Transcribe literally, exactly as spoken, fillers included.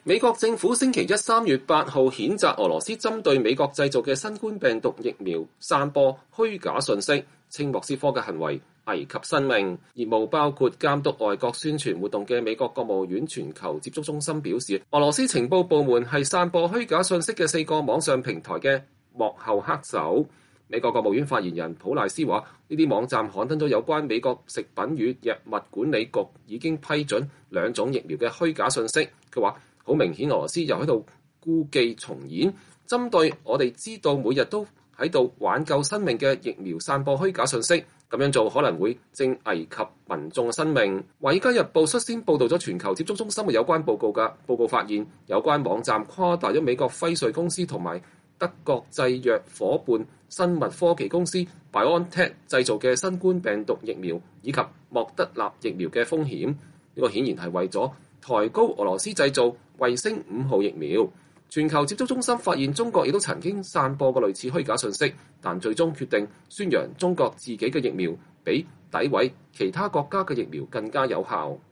美國政府星期一三月八號譴責俄羅斯針對美國製造嘅新冠病毒疫苗散播虛假信息，稱莫斯科嘅行為危及生命。業務包括監督外國宣傳活動嘅美國國務院全球接觸中心表示，俄羅斯情報部門係散播虛假信息嘅四個網上平台嘅幕後黑手。美國國務院發言人普賴斯話，呢啲網站刊登咗有關美國食品與藥物管理局已經批准兩種疫苗嘅虛假信息。佢話，好明顯俄羅斯又喺度故伎重演，針對我哋知道每日都喺度挽救生命嘅疫苗散播虛假信息，咁樣做可能會正危及民眾嘅生命。《華爾街日報》率先報導咗全球接觸中心嘅有關報告㗎，報告發現有關網站誇大咗美國輝瑞公司同埋德國製藥夥伴生物科技公司 BioNTech 製造嘅新冠病毒疫苗以及莫德納疫苗嘅風險。呢、這個顯然係為咗抬高俄羅斯製造衛星五號疫苗。全球接觸中心發現中國亦都曾經散播過類似虛假信息，但最終決定宣揚中國自己嘅疫苗比詆毀其他國家嘅疫苗更加有效。